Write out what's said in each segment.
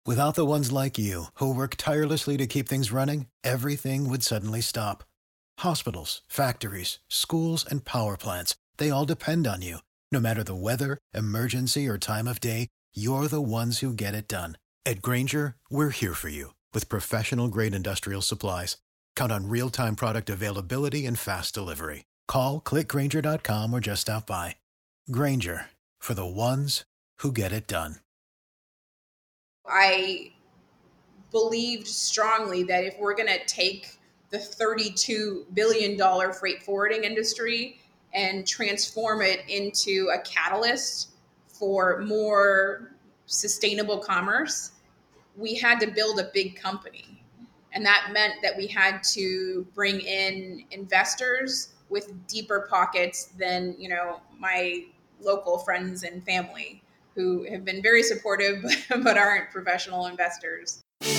Without the ones like you, who work tirelessly to keep things running, everything would suddenly stop. Hospitals, factories, schools, and power plants, they all depend on you. No matter the weather, emergency, or time of day, you're the ones who get it done. At Granger, we're here for you with professional-grade industrial supplies. Count on real-time product availability and fast delivery. Call, clickgranger.com, or just stop by. Granger, for the ones who get it done. I believed strongly that if we're going to take the $32 billion freight forwarding industry and transform it into a catalyst for more sustainable commerce, we had to build a big company. And that meant that we had to bring in investors with deeper pockets than, my local friends and family who have been very supportive but aren't professional investors.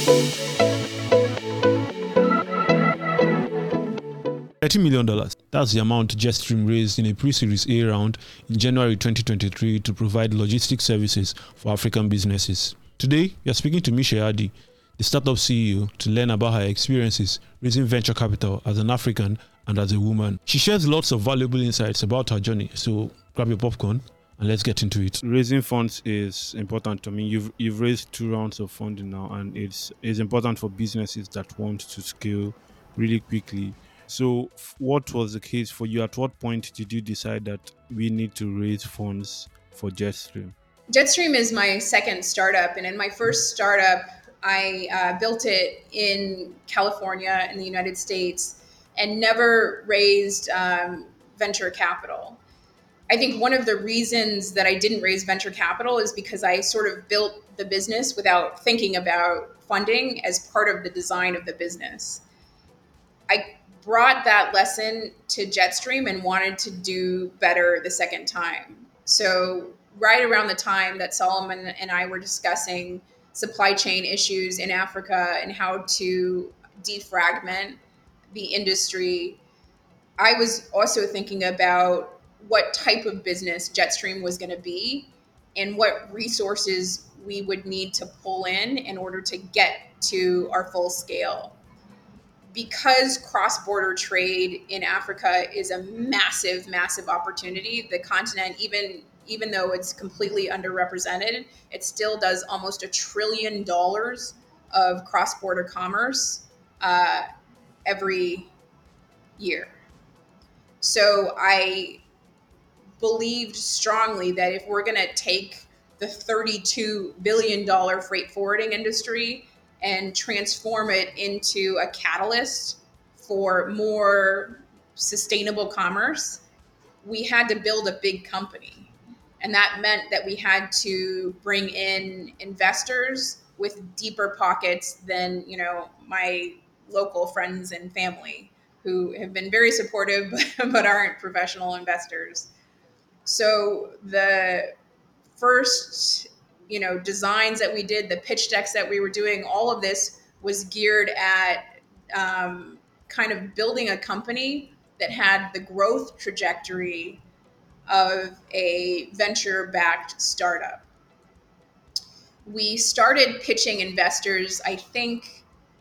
$30 million. That's the amount Jetstream raised in a pre-series A round in January 2023 to provide logistics services for African businesses. Today, we are speaking to Misha Adi, the startup CEO, to learn about her experiences raising venture capital as an African and as a woman. She shares lots of valuable insights about her journey, so grab your popcorn and let's get into it. Raising funds is important to me. You've raised 2 rounds of funding now, and it's important for businesses that want to scale really quickly. So, what was the case for you? At what point did you decide that we need to raise funds for Jetstream? Jetstream is my second startup, and in my first startup, I built it in California in the United States and never raised venture capital. I think one of the reasons that I didn't raise venture capital is because I sort of built the business without thinking about funding as part of the design of the business. I brought that lesson to Jetstream and wanted to do better the second time. So, right around the time that Solomon and I were discussing supply chain issues in Africa and how to defragment the industry, I was also thinking about what type of business Jetstream was going to be and what resources we would need to pull in order to get to our full scale. Because cross-border trade in Africa is a massive, massive opportunity, the continent, even though it's completely underrepresented, it still does almost $1 trillion of cross-border commerce every year. So I believed strongly that if we're going to take the $32 billion freight forwarding industry and transform it into a catalyst for more sustainable commerce, we had to build a big company. And that meant that we had to bring in investors with deeper pockets than, my local friends and family who have been very supportive but aren't professional investors. So the first, designs that we did, the pitch decks that we were doing, all of this was geared at kind of building a company that had the growth trajectory of a venture-backed startup. We started pitching investors, I think,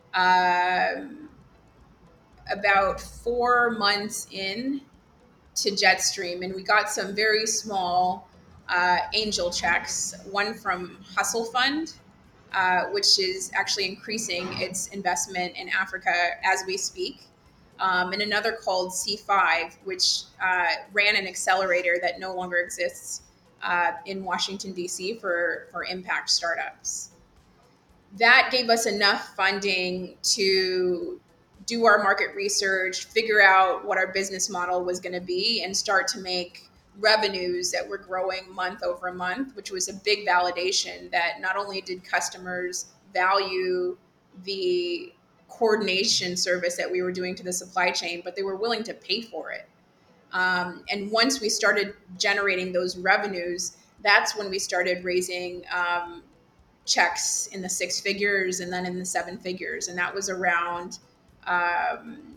about 4 months in to Jetstream, and we got some very small angel checks. One from Hustle Fund, which is actually increasing its investment in Africa as we speak, and another called C5, which ran an accelerator that no longer exists in Washington, D.C. for impact startups. That gave us enough funding to do our market research, figure out what our business model was going to be, and start to make revenues that were growing month over month, which was a big validation that not only did customers value the coordination service that we were doing to the supply chain, but they were willing to pay for it. And once we started generating those revenues, that's when we started raising checks in the 6 figures and then in the 7 figures. And that was around, um,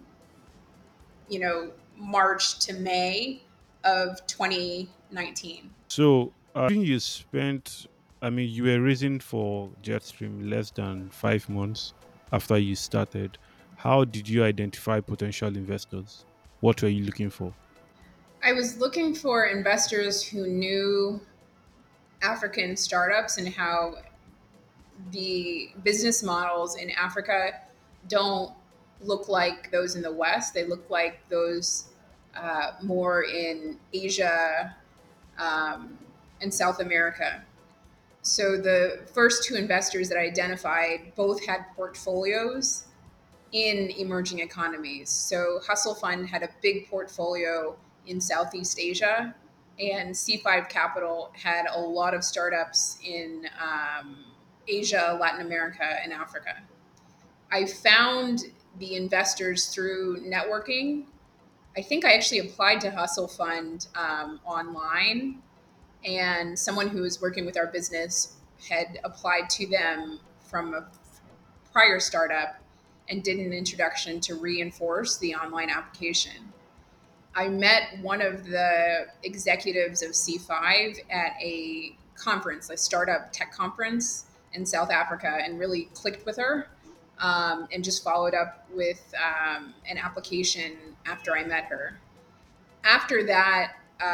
March to May of 2019. So, I think you spent I mean, you were raising for Jetstream less than 5 months after you started. How did you identify potential investors? What were you looking for? I was looking for investors who knew African startups and how the business models in Africa don't look like those in the West. They look like those more in Asia um, and South America. So the first two investors that I identified both had portfolios in emerging economies. So Hustle Fund had a big portfolio in Southeast Asia, and C5 Capital had a lot of startups in Asia, Latin America, and Africa. I found the investors through networking. I think I actually applied to Hustle Fund online, and someone who was working with our business had applied to them from a prior startup and did an introduction to reinforce the online application. I met one of the executives of C5 at a conference, a startup tech conference in South Africa, and really clicked with her, and just followed up with an application after I met her. After that,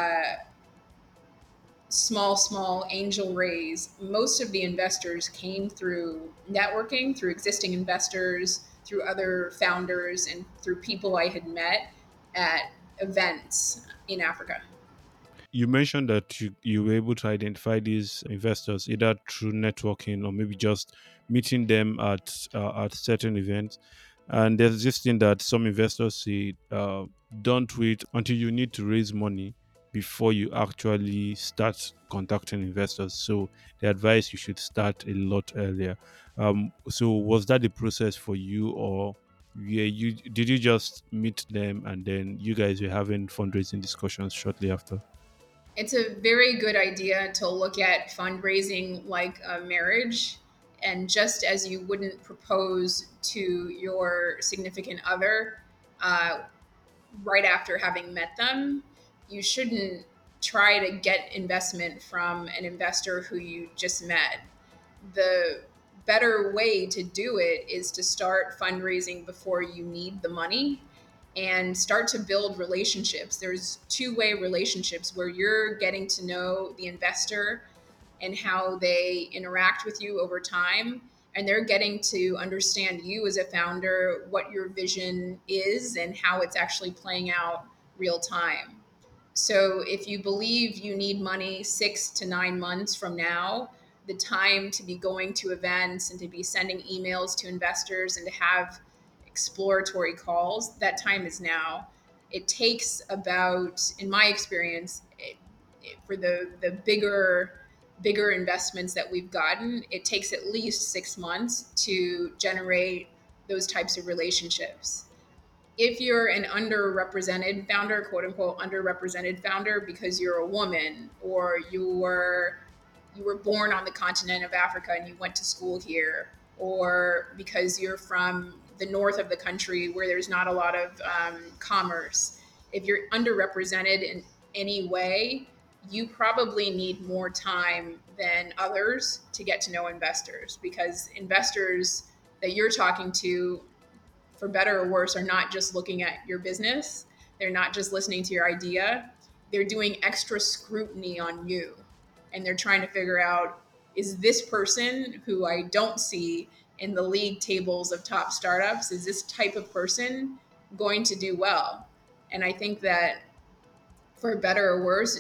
small angel raise, most of the investors came through networking, through existing investors, through other founders, and through people I had met at events in Africa. You mentioned that you were able to identify these investors either through networking or maybe just meeting them at certain events. And there's this thing that some investors say, don't wait until you need to raise money before you actually start contacting investors. So they advise you should start a lot earlier. So was that the process for you, or did you just meet them and then you guys were having fundraising discussions shortly after? It's a very good idea to look at fundraising like a marriage. And just as you wouldn't propose to your significant other uh, right after having met them, you shouldn't try to get investment from an investor who you just met. The better way to do it is to start fundraising before you need the money and start to build relationships. There's two-way relationships where you're getting to know the investor and how they interact with you over time, and they're getting to understand you as a founder, what your vision is and how it's actually playing out real time. So if you believe you need money 6 to 9 months from now, the time to be going to events and to be sending emails to investors and to have exploratory calls, that time is now. It takes about, in my experience, for the bigger investments that we've gotten, it takes at least 6 months to generate those types of relationships. If you're an underrepresented founder, quote unquote underrepresented founder, because you're a woman or you were born on the continent of Africa and you went to school here, or because you're from the north of the country where there's not a lot of commerce, if you're underrepresented in any way, you probably need more time than others to get to know investors, because investors that you're talking to, for better or worse, are not just looking at your business. They're not just listening to your idea. They're doing extra scrutiny on you. And they're trying to figure out, is this person who I don't see in the league tables of top startups, is this type of person going to do well? And I think that for better or worse,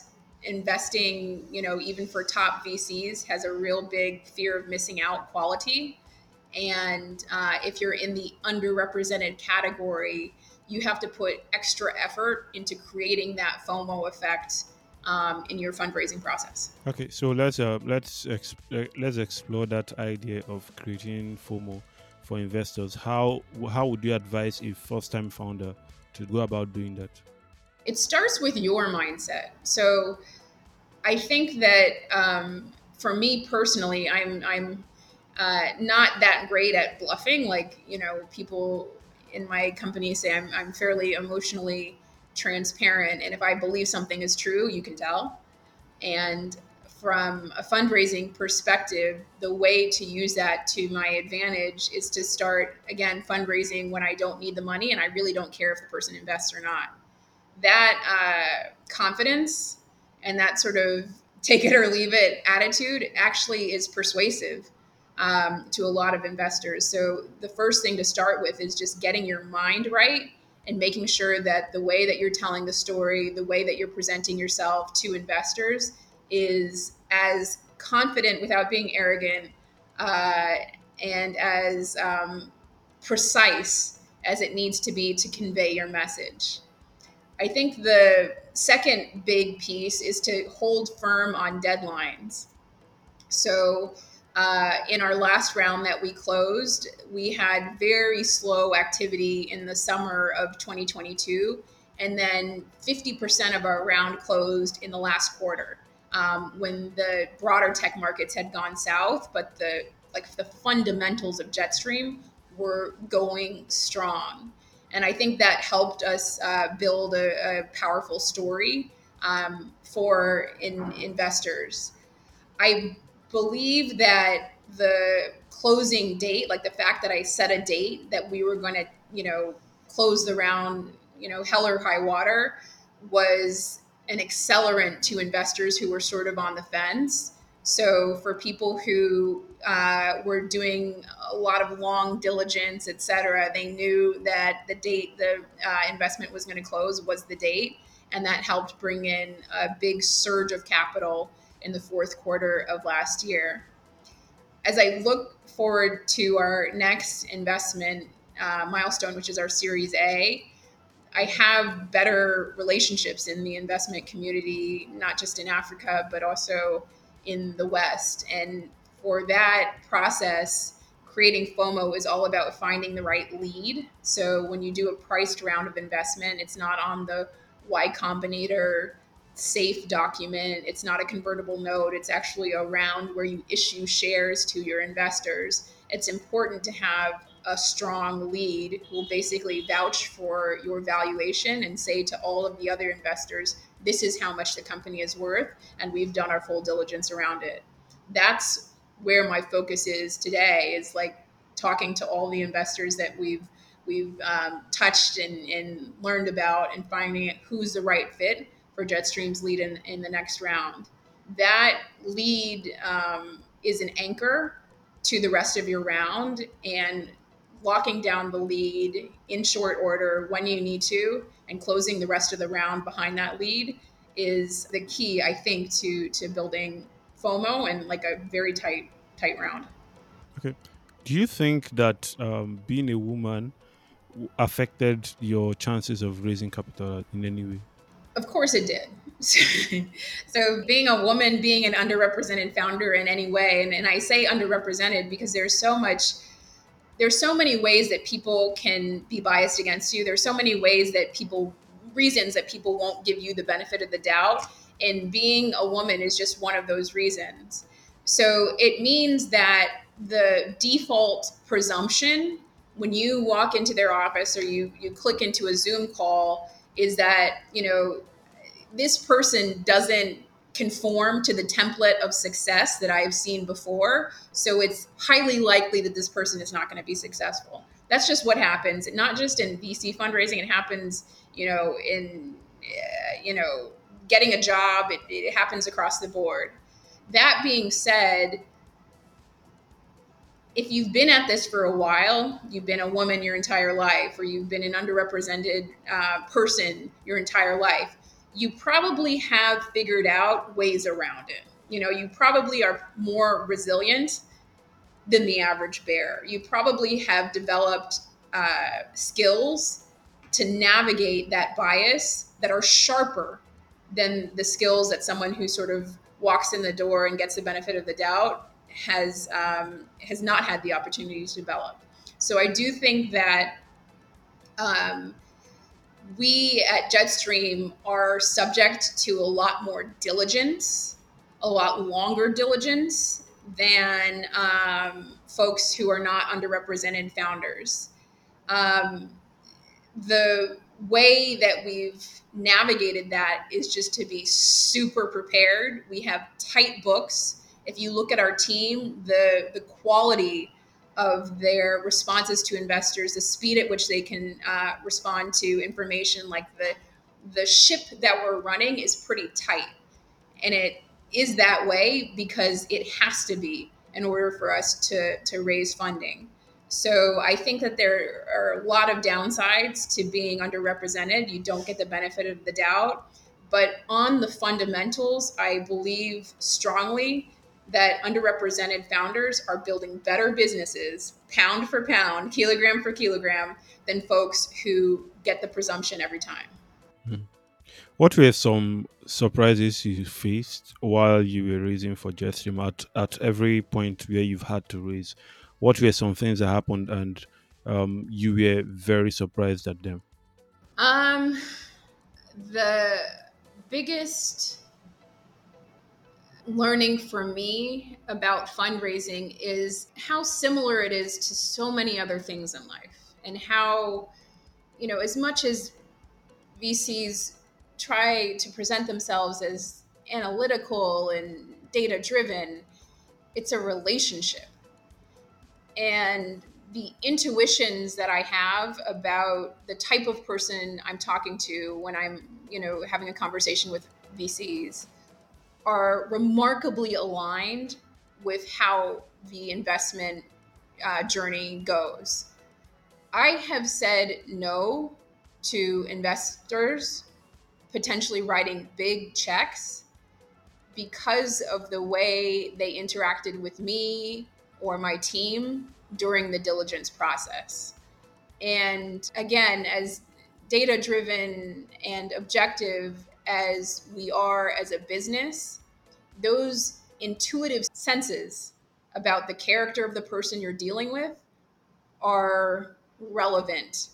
investing, even for top VCs, has a real big fear of missing out quality. And if you're in the underrepresented category, you have to put extra effort into creating that FOMO effect in your fundraising process. Okay, so let's explore that idea of creating FOMO for investors. How would you advise a first time founder to go about doing that? It starts with your mindset. So I think that for me personally, I'm not that great at bluffing. Like, people in my company say I'm fairly emotionally transparent, and if I believe something is true, you can tell. And from a fundraising perspective, the way to use that to my advantage is to start, again, fundraising when I don't need the money and I really don't care if the person invests or not. That confidence and that sort of take it or leave it attitude actually is persuasive to a lot of investors. So the first thing to start with is just getting your mind right and making sure that the way that you're telling the story, the way that you're presenting yourself to investors is as confident without being arrogant uh, and as precise as it needs to be to convey your message. I think the second big piece is to hold firm on deadlines. So, in our last round that we closed, we had very slow activity in the summer of 2022, and then 50% of our round closed in the last quarter when the broader tech markets had gone south, but the fundamentals of Jetstream were going strong. And I think that helped us build a powerful story for investors. I believe that the closing date, like the fact that I set a date that we were going to, close the round, hell or high water, was an accelerant to investors who were sort of on the fence. So for people who were doing a lot of long diligence, et cetera, they knew that the date the investment was going to close was the date. And that helped bring in a big surge of capital in the fourth quarter of last year. As I look forward to our next investment milestone, which is our Series A, I have better relationships in the investment community, not just in Africa, but also in the West. And for that process, creating FOMO is all about finding the right lead. So when you do a priced round of investment, it's not on the Y Combinator safe document. It's not a convertible note. It's actually a round where you issue shares to your investors. It's important to have a strong lead who will basically vouch for your valuation and say to all of the other investors, this is how much the company is worth, and we've done our full diligence around it. That's where my focus is today, is like talking to all the investors that we've touched and learned about, and finding who's the right fit for Jetstream's lead in the next round. That lead is an anchor to the rest of your round, and locking down the lead in short order when you need to and closing the rest of the round behind that lead is the key, I think, to building FOMO and like a very tight round. Okay. Do you think that being a woman affected your chances of raising capital in any way? Of course it did. So being a woman, being an underrepresented founder in any way, and I say underrepresented because there's so many ways that people can be biased against you. There's so many reasons that people won't give you the benefit of the doubt. And being a woman is just one of those reasons. So it means that the default presumption when you walk into their office or you click into a Zoom call is that, this person doesn't conform to the template of success that I've seen before. So it's highly likely that this person is not going to be successful. That's just what happens, not just in VC fundraising. It happens, in, getting a job. It happens across the board. That being said, if you've been at this for a while, you've been a woman your entire life, or you've been an underrepresented person your entire life, you probably have figured out ways around it. You probably are more resilient than the average bear. You probably have developed skills to navigate that bias that are sharper than the skills that someone who sort of walks in the door and gets the benefit of the doubt has not had the opportunity to develop. So I do think that we at Jetstream are subject to a lot more diligence, a lot longer diligence than folks who are not underrepresented founders. The way that we've navigated that is just to be super prepared. We have tight books. If you look at our team, the quality of their responses to investors, the speed at which they can respond to information, like the ship that we're running is pretty tight. And it is that way because it has to be in order for us to raise funding. So I think that there are a lot of downsides to being underrepresented. You don't get the benefit of the doubt. But on the fundamentals, I believe strongly that underrepresented founders are building better businesses, pound for pound, kilogram for kilogram, than folks who get the presumption every time. Hmm. What were some surprises you faced while you were raising for Jetstream at every point where you've had to raise? What were some things that happened and you were very surprised at them? Um, the biggest learning for me about fundraising is how similar it is to so many other things in life, and how, as much as VCs try to present themselves as analytical and data driven, it's a relationship. And the intuitions that I have about the type of person I'm talking to when I'm, having a conversation with VCs are remarkably aligned with how the investment journey goes. I have said no to investors potentially writing big checks because of the way they interacted with me or my team during the diligence process. And again, as data driven and objective as we are as a business, those intuitive senses about the character of the person you're dealing with are relevant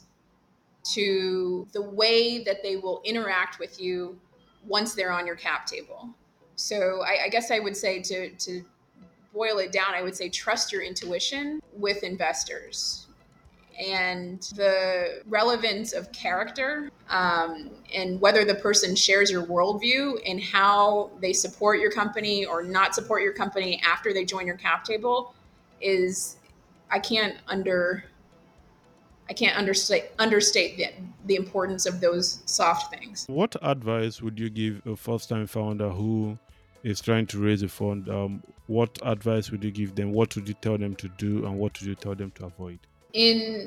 to the way that they will interact with you once they're on your cap table. So I guess I would say to boil it down, I would say trust your intuition with investors. And the relevance of character, and whether the person shares your worldview and how they support your company or not support your company after they join your cap table is, I can't understate the importance of those soft things. What advice would you give a first time founder who is trying to raise a fund? What advice would you give them? What would you tell them to do and what would you tell them to avoid? In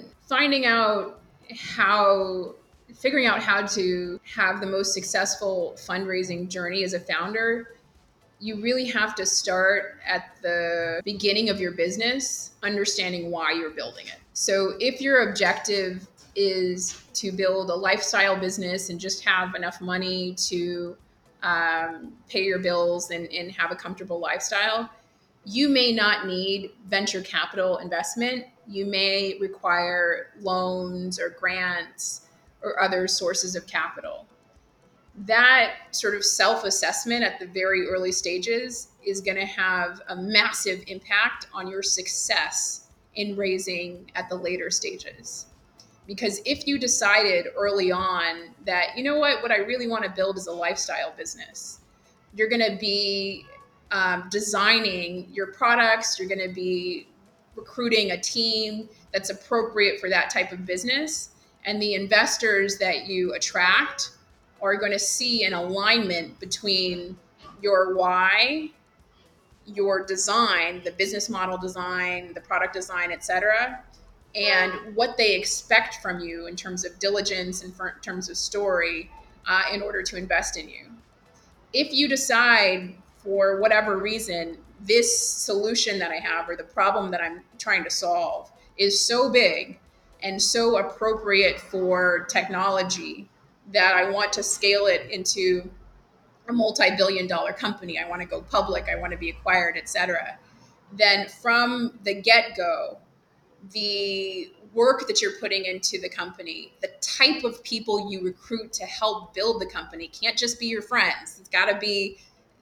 figuring out how to have the most successful fundraising journey as a founder, you really have to start at the beginning of your business, understanding why you're building it. So if your objective is to build a lifestyle business and just have enough money to pay your bills and have a comfortable lifestyle, you may not need venture capital investment. You may require loans or grants or other sources of capital. That sort of self-assessment at the very early stages is going to have a massive impact on your success in raising at the later stages. Because if you decided early on that, what I really want to build is a lifestyle business, you're going to be designing your products, you're going to be recruiting a team that's appropriate for that type of business. And the investors that you attract are going to see an alignment between your why, your design, the business model design, the product design, et cetera, and what they expect from you in terms of diligence and in terms of story in order to invest in you. If you decide for whatever reason, this solution that I have or the problem that I'm trying to solve is so big and so appropriate for technology that I want to scale it into a multi-billion-dollar company, I want to go public, I want to be acquired, et cetera, then from the get-go, the work that you're putting into the company, the type of people you recruit to help build the company can't just be your friends. It's got to be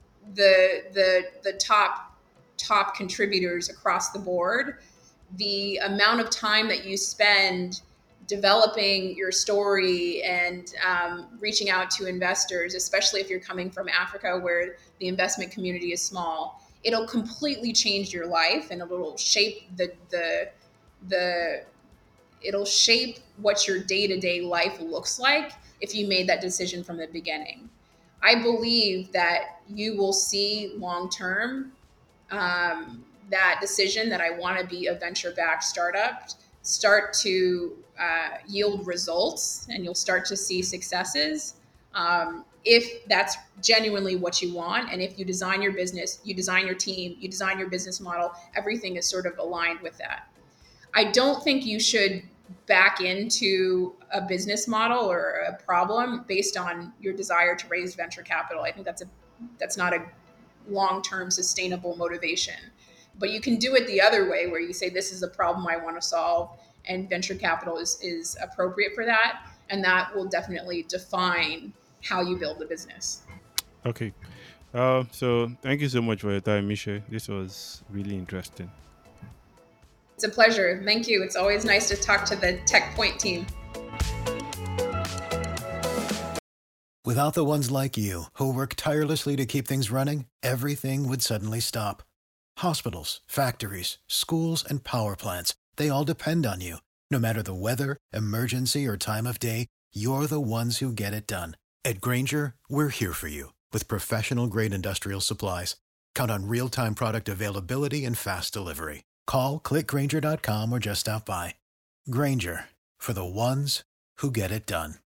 the top contributors across the board. The amount of time that you spend developing your story and reaching out to investors, especially if you're coming from Africa where the investment community is small, it'll completely change your life, and it'll shape it'll shape what your day-to-day life looks like if you made that decision from the beginning. I believe that you will see long-term that decision that I want to be a venture-backed startup start to yield results, and you'll start to see successes if that's genuinely what you want. And if you design your business, you design your team, you design your business model, everything is sort of aligned with that. I don't think you should back into a business model or a problem based on your desire to raise venture capital. I think that's not a long-term sustainable motivation. But you can do it the other way, where you say, this is a problem I want to solve, and venture capital is appropriate for that. And that will definitely define how you build the business. Okay. So thank you so much for your time, Misha. This was really interesting. It's a pleasure. Thank you. It's always nice to talk to the TechPoint team. Without the ones like you, who work tirelessly to keep things running, everything would suddenly stop. Hospitals, factories, schools, and power plants, they all depend on you. No matter the weather, emergency, or time of day, you're the ones who get it done. At Grainger, we're here for you with professional-grade industrial supplies. Count on real-time product availability and fast delivery. Call, click Grainger.com, or just stop by. Grainger, for the ones who get it done.